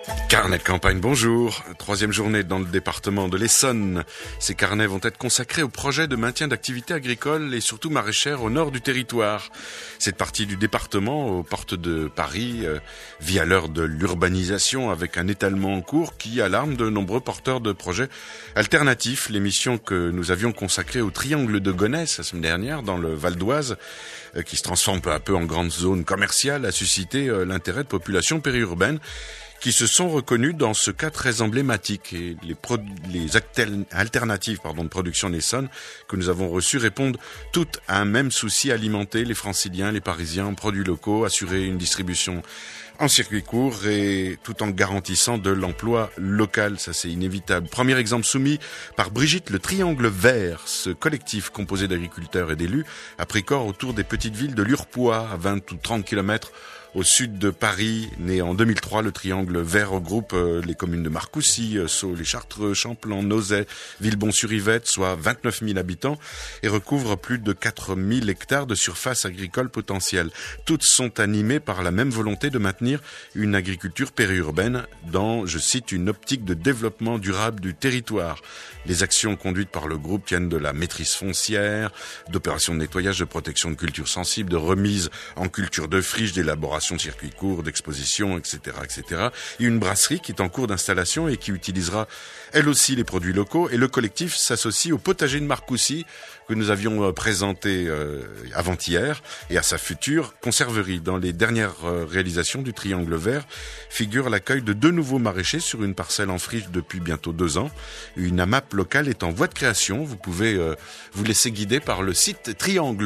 Carnet de campagne, bonjour. Troisième journée dans le département de l'Essonne. Ces carnets vont être consacrés au projet de maintien d'activités agricoles et surtout maraîchères au nord du territoire. Cette partie du département, aux portes de Paris, vit à l'heure de l'urbanisation avec un étalement en cours qui alarme de nombreux porteurs de projets alternatifs. L'émission que nous avions consacrée au triangle de Gonesse la semaine dernière dans le Val d'Oise, qui se transforme peu à peu en grande zone commerciale, a suscité l'intérêt de populations périurbaines qui se sont reconnus dans ce cas très emblématique. Et les alternatives de production de l'Essonne que nous avons reçues répondent toutes à un même souci: alimenter les Franciliens, les Parisiens en produits locaux, assurer une distribution en circuit court et tout en garantissant de l'emploi local. Ça, c'est inévitable. Premier exemple soumis par Brigitte, le Triangle Vert. Ce collectif composé d'agriculteurs et d'élus a pris corps autour des petites villes de Lurpois, à 20 ou 30 kilomètres au sud de Paris. Né en 2003, le Triangle Vert regroupe les communes de Marcoussis, Sceaux, les Chartreux, Champlan, Nozay, Villebon-sur-Yvette, soit 29 000 habitants, et recouvre plus de 4 000 hectares de surface agricole potentielle. Toutes sont animées par la même volonté de maintenir une agriculture périurbaine dans, je cite, une optique de développement durable du territoire. Les actions conduites par le groupe tiennent de la maîtrise foncière, d'opérations de nettoyage, de protection de cultures sensibles, de remise en culture de friches, d'élaboration de circuits courts, d'exposition, etc., etc. Il y a une brasserie qui est en cours d'installation et qui utilisera elle aussi les produits locaux. Et le collectif s'associe au potager de Marcoussis que nous avions présenté avant-hier et à sa future conserverie. Dans les dernières réalisations du Triangle Vert figure l'accueil de 2 nouveaux maraîchers sur une parcelle en friche depuis bientôt 2 ans. Une AMAP locale est en voie de création. Vous pouvez vous laisser guider par le site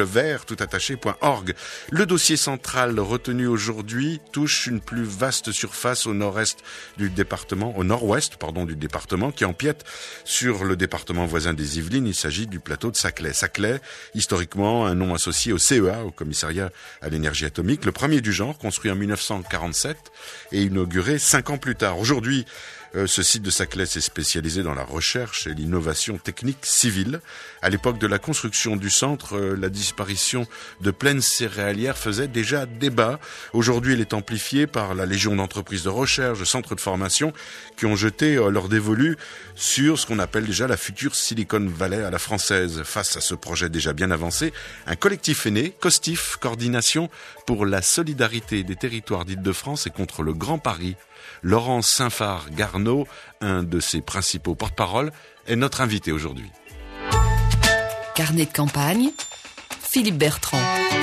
trianglevert.org. Le dossier central retenu aujourd'hui touche une plus vaste surface au nord-ouest du département, qui empiète sur le département voisin des Yvelines. Il s'agit du plateau de Saclay. Saclay, historiquement un nom associé au CEA, au commissariat à l'énergie atomique, le premier du genre, construit en 1947 et inauguré 5 ans plus tard. Aujourd'hui, ce site de Saclay s'est spécialisé dans la recherche et l'innovation technique civile. À l'époque de la construction du centre, la disparition de plaines céréalières faisait déjà débat. Aujourd'hui, elle est amplifiée par la légion d'entreprises de recherche, de centres de formation qui ont jeté leur dévolu sur ce qu'on appelle déjà la future Silicon Valley à la française. Face à ce projet déjà bien avancé, un collectif est né, COSTIF, Coordination pour la solidarité des territoires d'Île-de-France et contre le Grand Paris. Laurent Saint-Phar-Garneau, un de ses principaux porte-parole, est notre invité aujourd'hui. Carnet de campagne, Philippe Bertrand.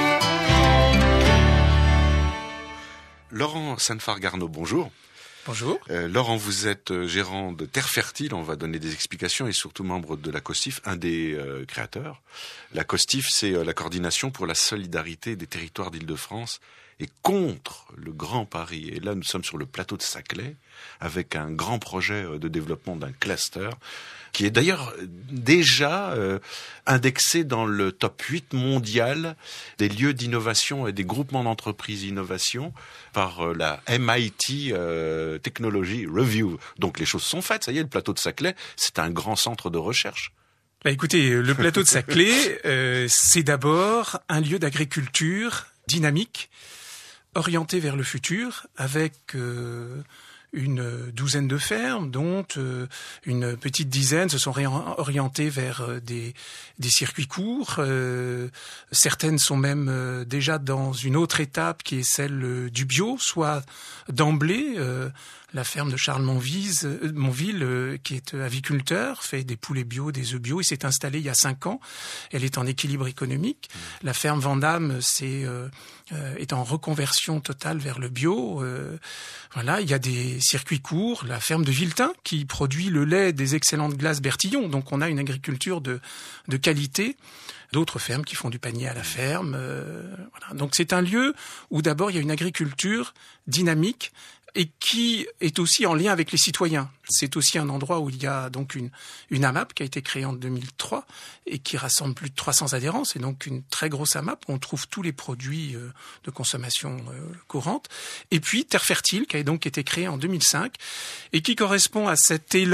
Laurent Saint-Phar-Garneau, bonjour. Bonjour. Laurent, vous êtes gérant de Terre Fertile, on va donner des explications, et surtout membre de la COSTIF, un des créateurs. La COSTIF, c'est la coordination pour la solidarité des territoires d'Île-de-France et contre le Grand Paris. Et là, nous sommes sur le plateau de Saclay, avec un grand projet de développement d'un cluster, qui est d'ailleurs déjà indexé dans le top 8 mondial des lieux d'innovation et des groupements d'entreprises innovation par la MIT Technology Review. Donc les choses sont faites, ça y est, le plateau de Saclay, c'est un grand centre de recherche. Écoutez, le plateau de Saclay, c'est d'abord un lieu d'agriculture dynamique, orienté vers le futur, avec une douzaine de fermes, dont une petite dizaine se sont orientées vers des circuits courts. Certaines sont même déjà dans une autre étape qui est celle du bio, soit d'emblée. La ferme de Charles Monville, qui est aviculteur, fait des poulets bio, des œufs bio. Il s'est installé il y a 5 ans. Elle est en équilibre économique. La ferme Vandamme est en reconversion totale vers le bio. Voilà, il y a des circuits courts. La ferme de Villetin, qui produit le lait des excellentes glaces Bertillon. Donc on a une agriculture de qualité. D'autres fermes qui font du panier à la ferme. Voilà. Donc c'est un lieu où d'abord il y a une agriculture dynamique et qui est aussi en lien avec les citoyens. C'est aussi un endroit où il y a donc une AMAP qui a été créée en 2003 et qui rassemble plus de 300 adhérents. C'est donc une très grosse AMAP où on trouve tous les produits de consommation courante. Et puis Terre Fertile qui a donc été créée en 2005 et qui correspond à cet élan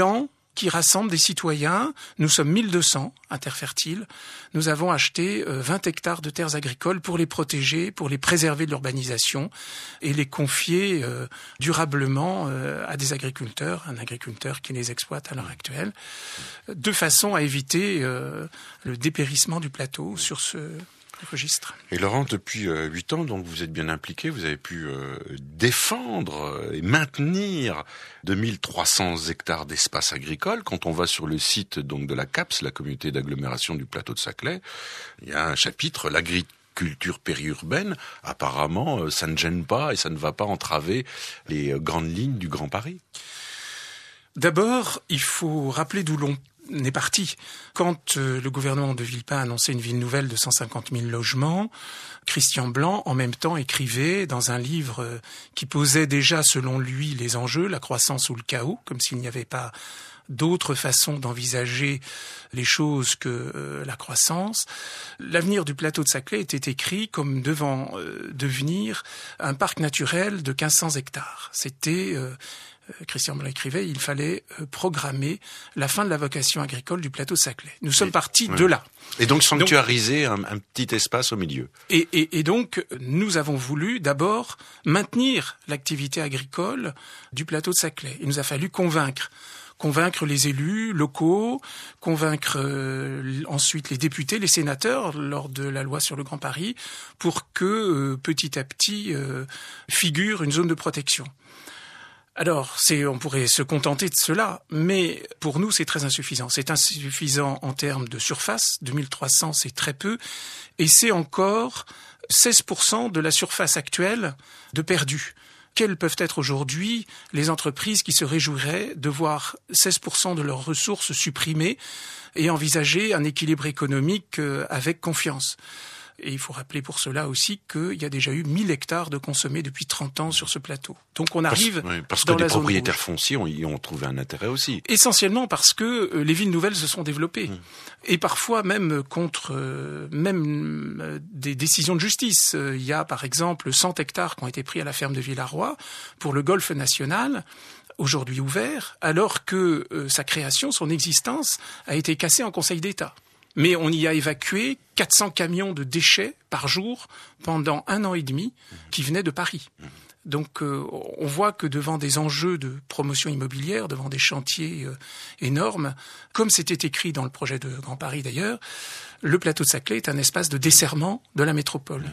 qui rassemble des citoyens. Nous sommes 1200 à Terre Fertile. Nous avons acheté 20 hectares de terres agricoles pour les protéger, pour les préserver de l'urbanisation et les confier durablement à des agriculteurs, un agriculteur qui les exploite à l'heure actuelle, de façon à éviter le dépérissement du plateau sur ce registre. Et Laurent, depuis 8 ans, donc vous êtes bien impliqué, vous avez pu défendre et maintenir 2300 hectares d'espace agricole. Quand on va sur le site donc de la CAPS, la communauté d'agglomération du plateau de Saclay, il y a un chapitre, l'agriculture périurbaine. Apparemment, ça ne gêne pas et ça ne va pas entraver les grandes lignes du Grand Paris. D'abord, il faut rappeler d'où l'on est parti. Quand le gouvernement de Villepin annonçait une ville nouvelle de 150 000 logements, Christian Blanc, en même temps, écrivait dans un livre qui posait déjà, selon lui, les enjeux, la croissance ou le chaos, comme s'il n'y avait pas d'autres façons d'envisager les choses que la croissance. L'avenir du plateau de Saclay était écrit comme devant devenir un parc naturel de 1500 hectares. C'était... Christian Blanc écrivait, il fallait programmer la fin de la vocation agricole du plateau de Saclay. Nous sommes partis de là. Et donc sanctuariser un petit espace au milieu. Et donc, nous avons voulu d'abord maintenir l'activité agricole du plateau de Saclay. Il nous a fallu convaincre les élus locaux, convaincre ensuite les députés, les sénateurs lors de la loi sur le Grand Paris pour que petit à petit figure une zone de protection. Alors, on pourrait se contenter de cela, mais pour nous, c'est très insuffisant. C'est insuffisant en termes de surface, 2300, c'est très peu, et c'est encore 16% de la surface actuelle de perdu. Quelles peuvent être aujourd'hui les entreprises qui se réjouiraient de voir 16% de leurs ressources supprimées et envisager un équilibre économique avec confiance ? Et il faut rappeler pour cela aussi qu'il y a déjà eu 1000 hectares de consommés depuis 30 ans sur ce plateau. Donc on arrive parce dans que la les zone propriétaires rouge. fonciers y ont trouvé un intérêt aussi. Essentiellement parce que les villes nouvelles se sont développées. Et parfois même contre des décisions de justice. Il y a par exemple 100 hectares qui ont été pris à la ferme de Villarroy pour le golfe national, aujourd'hui ouvert, alors que sa création, son existence, a été cassée en Conseil d'État. Mais on y a évacué 400 camions de déchets par jour pendant 1 an et demi qui venaient de Paris. Donc on voit que devant des enjeux de promotion immobilière, devant des chantiers énormes, comme c'était écrit dans le projet de Grand Paris d'ailleurs, le plateau de Saclay est un espace de desserrement de la métropole.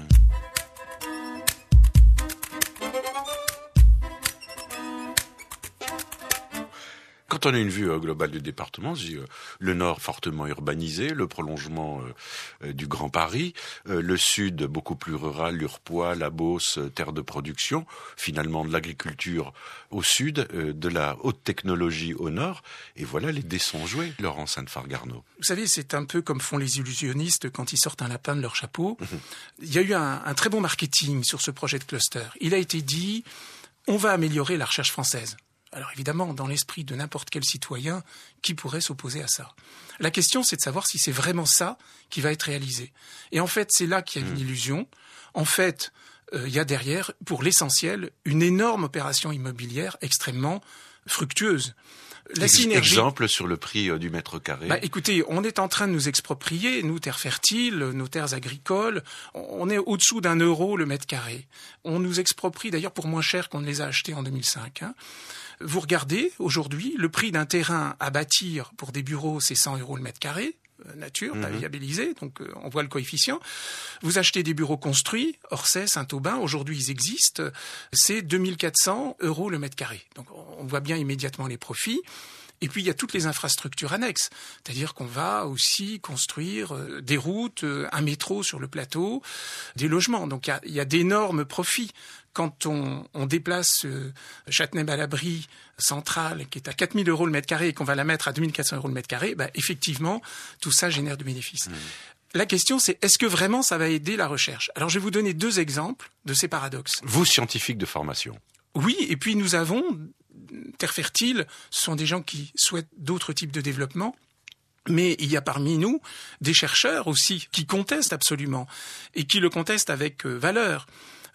Quand on a une vue globale du département, le nord fortement urbanisé, le prolongement du Grand Paris, le sud beaucoup plus rural, l'Urpois, la Beauce, terre de production, finalement de l'agriculture au sud, de la haute technologie au nord, et voilà, les dés sont joués, Laurent Sainte-Fargarneau. Vous savez, c'est un peu comme font les illusionnistes quand ils sortent un lapin de leur chapeau. Il y a eu un très bon marketing sur ce projet de cluster. Il a été dit, on va améliorer la recherche française. Alors évidemment, dans l'esprit de n'importe quel citoyen, qui pourrait s'opposer à ça ? La question, c'est de savoir si c'est vraiment ça qui va être réalisé. Et en fait, c'est là qu'il y a une illusion. En fait, il y a derrière, pour l'essentiel, une énorme opération immobilière extrêmement fructueuse. La synergie... Exemple sur le prix du mètre carré. Écoutez, on est en train de nous exproprier, nous, terres fertiles, nos terres agricoles. On est au-dessous d'1 € le mètre carré. On nous exproprie d'ailleurs pour moins cher qu'on ne les a achetés en 2005. Vous regardez, aujourd'hui, le prix d'un terrain à bâtir pour des bureaux, c'est 100 € le mètre carré, nature, pas viabilisé, donc on voit le coefficient. Vous achetez des bureaux construits, Orsay, Saint-Aubin, aujourd'hui ils existent, c'est 2400 € le mètre carré. Donc on voit bien immédiatement les profits. Et puis il y a toutes les infrastructures annexes, c'est-à-dire qu'on va aussi construire des routes, un métro sur le plateau, des logements. Donc il y a d'énormes profits. Quand on déplace Châtenay-Malabry centrale, qui est à 4000 € le mètre carré, et qu'on va la mettre à 2400 € le mètre carré, effectivement, tout ça génère du bénéfice. La question, c'est est-ce que vraiment ça va aider la recherche ? Alors je vais vous donner 2 exemples de ces paradoxes. Vous, scientifique de formation. Oui, et puis nous avons... Terre fertile, ce sont des gens qui souhaitent d'autres types de développement. Mais il y a parmi nous des chercheurs aussi qui contestent absolument et qui le contestent avec valeur.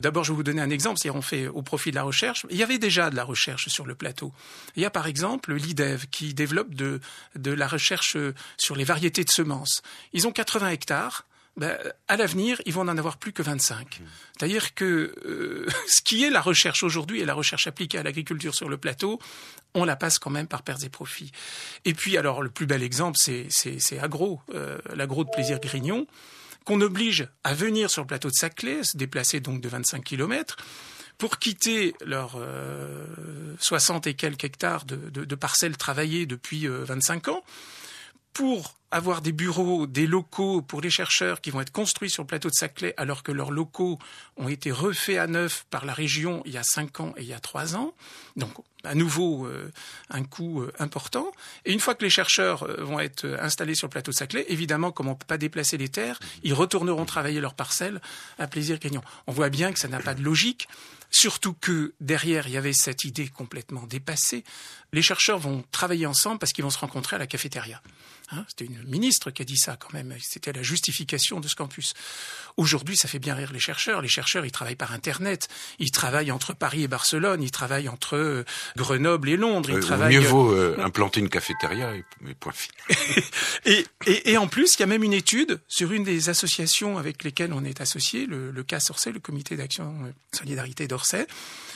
D'abord, je vais vous donner un exemple, c'est-à-dire on fait au profit de la recherche. Il y avait déjà de la recherche sur le plateau. Il y a par exemple l'IDEV qui développe de la recherche sur les variétés de semences. Ils ont 80 hectares. À l'avenir, ils vont en avoir plus que 25. C'est-à-dire que ce qui est la recherche aujourd'hui et la recherche appliquée à l'agriculture sur le plateau, on la passe quand même par pertes et profits. Et puis, alors, le plus bel exemple, c'est Agro, l'agro de Plaisir Grignon, qu'on oblige à venir sur le plateau de Saclay, se déplacer donc de 25 kilomètres, pour quitter leurs 60 et quelques hectares de parcelles travaillées depuis 25 ans, pour avoir des bureaux, des locaux pour les chercheurs qui vont être construits sur le plateau de Saclay, alors que leurs locaux ont été refaits à neuf par la région il y a 5 ans et il y a 3 ans. Donc, à nouveau, un coût important. Et une fois que les chercheurs vont être installés sur le plateau de Saclay, évidemment, comme on ne peut pas déplacer les terres, ils retourneront travailler leurs parcelles à Plaisir Grignon. On voit bien que ça n'a pas de logique. Surtout que derrière, il y avait cette idée complètement dépassée. Les chercheurs vont travailler ensemble parce qu'ils vont se rencontrer à la cafétéria. C'était une ministre qui a dit ça quand même. C'était la justification de ce campus. Aujourd'hui, ça fait bien rire les chercheurs. Les chercheurs, ils travaillent par Internet. Ils travaillent entre Paris et Barcelone. Ils travaillent entre Grenoble et Londres. Ils travaillent... Mieux vaut implanter une cafétéria et point final. et en plus, il y a même une étude sur une des associations avec lesquelles on est associé, le CAS Orsay, le Comité d'Action Solidarité d'Orsay,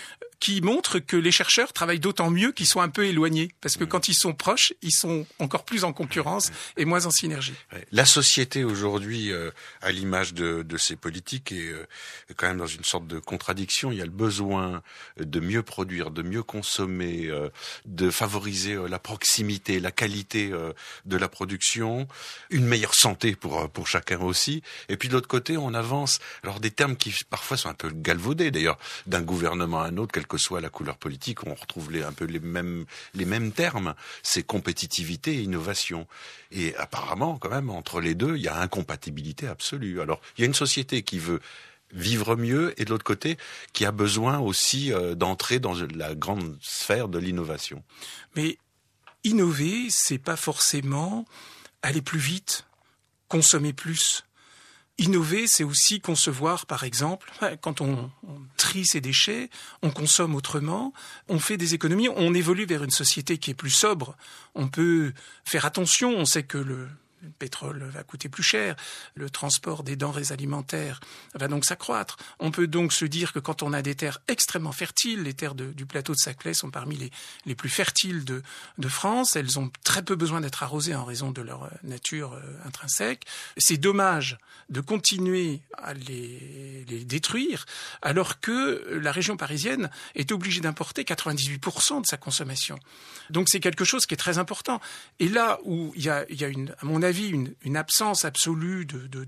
qui montre que les chercheurs travaillent d'autant mieux qu'ils sont un peu éloignés. Parce que quand ils sont proches, ils sont encore plus en concurrence et moins en synergie. La société aujourd'hui, à l'image de ces politiques, est quand même dans une sorte de contradiction. Il y a le besoin de mieux produire, de mieux consommer, de favoriser la proximité, la qualité de la production, une meilleure santé pour chacun aussi. Et puis de l'autre côté, on avance, alors des termes qui parfois sont un peu galvaudés d'ailleurs, d'un gouvernement à un autre, quelle que soit la couleur politique, on retrouve un peu les mêmes termes. C'est compétitivité et innovation. Et apparemment, quand même, entre les deux, il y a incompatibilité absolue. Alors, il y a une société qui veut vivre mieux et de l'autre côté, qui a besoin aussi d'entrer dans la grande sphère de l'innovation. Mais innover, c'est pas forcément aller plus vite, consommer plus. Innover, c'est aussi concevoir, par exemple, quand on trie ses déchets, on consomme autrement, on fait des économies, on évolue vers une société qui est plus sobre. On peut faire attention, on sait que le pétrole va coûter plus cher, le transport des denrées alimentaires va donc s'accroître. On peut donc se dire que quand on a des terres extrêmement fertiles, les terres du plateau de Saclay sont parmi les plus fertiles de France, elles ont très peu besoin d'être arrosées en raison de leur nature intrinsèque. C'est dommage de continuer à les détruire alors que la région parisienne est obligée d'importer 98% de sa consommation. Donc c'est quelque chose qui est très important. Et là où il y a à mon avis, une absence absolue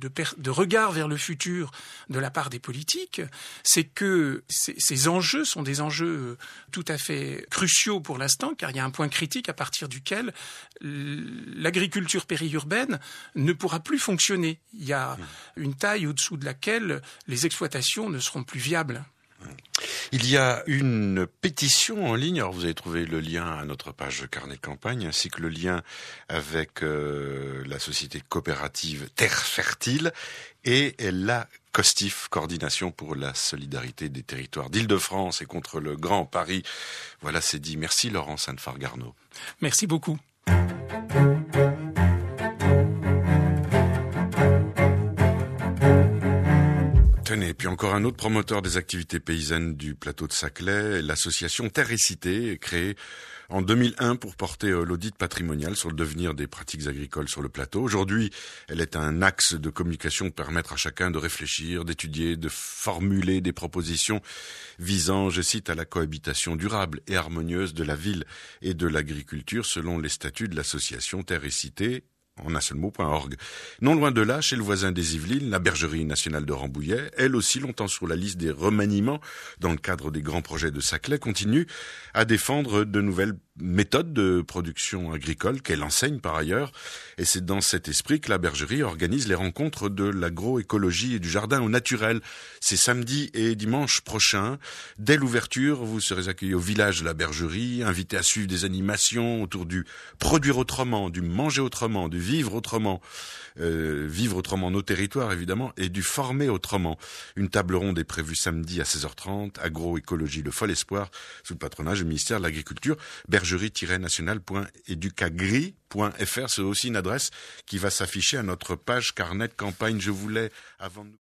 de regard vers le futur de la part des politiques, c'est que ces enjeux sont des enjeux tout à fait cruciaux pour l'instant, car il y a un point critique à partir duquel l'agriculture périurbaine ne pourra plus fonctionner. Il y a une taille au-dessous de laquelle les exploitations ne seront plus viables. Il y a une pétition en ligne, alors vous avez trouvé le lien à notre page Carnet de campagne, ainsi que le lien avec la société coopérative Terre Fertile et la COSTIF, Coordination pour la solidarité des territoires d'Île-de-France et contre le Grand Paris. Voilà, c'est dit. Merci Laurent Sainte-Fargarneau. Merci beaucoup. Et puis encore un autre promoteur des activités paysannes du plateau de Saclay, l'association Terre et Cité, créée en 2001 pour porter l'audit patrimonial sur le devenir des pratiques agricoles sur le plateau. Aujourd'hui, elle est un axe de communication pour permettre à chacun de réfléchir, d'étudier, de formuler des propositions visant, je cite, à la cohabitation durable et harmonieuse de la ville et de l'agriculture selon les statuts de l'association Terre et Cité, en un seul mot.org. Non loin de là, chez le voisin des Yvelines, la bergerie nationale de Rambouillet, elle aussi longtemps sur la liste des remaniements dans le cadre des grands projets de Saclay, continue à défendre de nouvelles méthodes de production agricole qu'elle enseigne par ailleurs. Et c'est dans cet esprit que la bergerie organise les rencontres de l'agroécologie et du jardin au naturel. C'est samedi et dimanche prochain. Dès l'ouverture, vous serez accueillis au village de la bergerie, invités à suivre des animations autour du produire autrement, du manger autrement, du vivre autrement. Vivre autrement nos territoires, évidemment, et du former autrement. Une table ronde est prévue samedi à 16h30, agroécologie, le fol espoir, sous le patronage du ministère de l'Agriculture, bergerie-nationale.educagri.fr. C'est aussi une adresse qui va s'afficher à notre page carnet de campagne. Je voulais, avant de